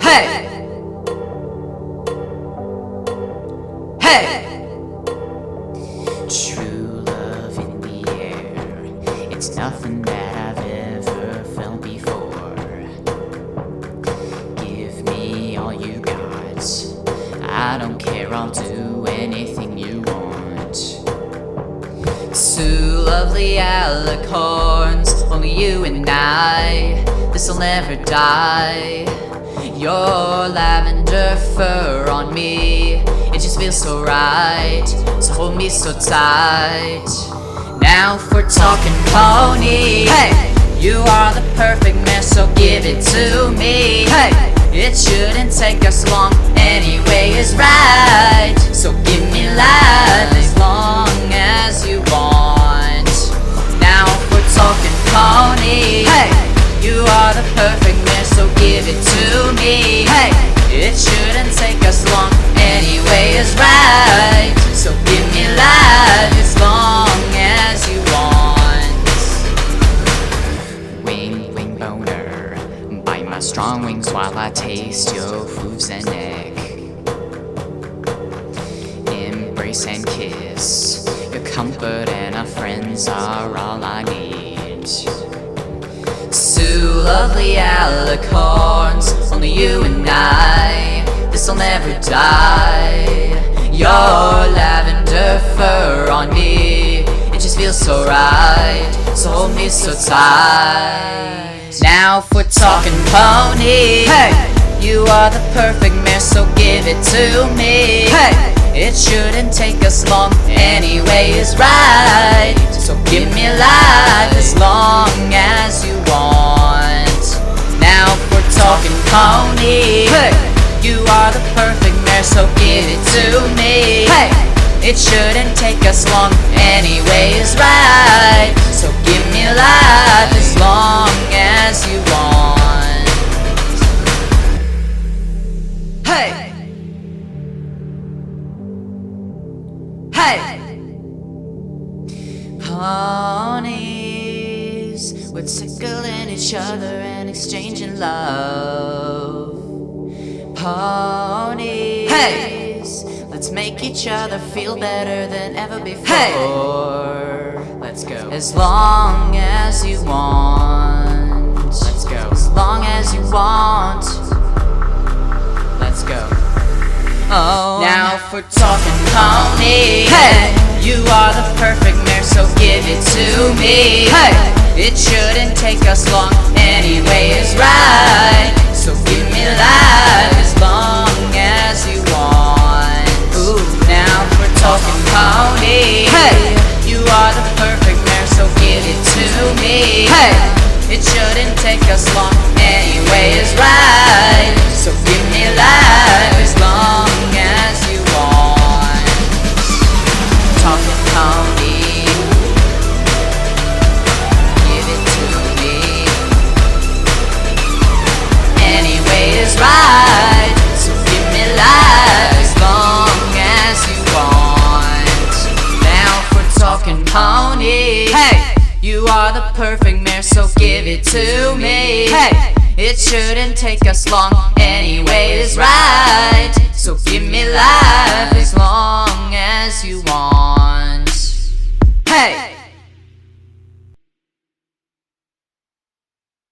Hey! Hey! True love in the air, it's nothing that I've ever felt before. Give me all you got, I don't care, I'll do anything you want. Two lovely alicorns, only you and I, this'll never die. Your lavender fur on me, it just feels so right, so hold me so tight. Now if we're talking pony, hey! You are the perfect man, so give it to me. Hey! It shouldn't take us long, anyway is right. So give me life as long as you want. Now if we're talking pony, hey! You are the perfect man, so give it to me. Hey! It shouldn't take us long, anyway is right. So give me life as long as you want. Wing boner, bite my strong wings while I taste your hooves and neck. Embrace and kiss, your comfort and our friends are all I need. Two lovely alicorns, only you and I, this'll never die. Your lavender fur on me, it just feels so right, so hold me so tight. Now if we're talking pony, hey! You are the perfect mare, so give it to me. Hey! It shouldn't take us long, anyway is right. So give me life as long as you want. Now if we're talking pony, hey! You are the perfect mare, so give it to me. Hey! It shouldn't take us long, anyway is right. So give me life as long as you want. Hey! Hey! Ponies, we're tickling each other and exchanging love. Ponies, hey! Let's make each other feel better than ever before. Hey! Let's go. As long as you want. Let's go. As long as you want. Let's go. Oh. Now if we're talking pony, hey! You are the perfect mare, so give it to me. Hey! It shouldn't take us long, anyway is right. So give me life as long as you want. Ooh. Now if we're talking pony, hey! You are the perfect mare, so give it to me. Hey! It shouldn't take us long, anyway is right. So give me life as long as you want. Talking pony, give it to me. Anyway is right. So give me life as long as you want. Now if we're talking pony, hey! You are the perfect mare, so give it to me. Hey! It shouldn't take us long, anyway is right. So give me life as long as you want. Hey!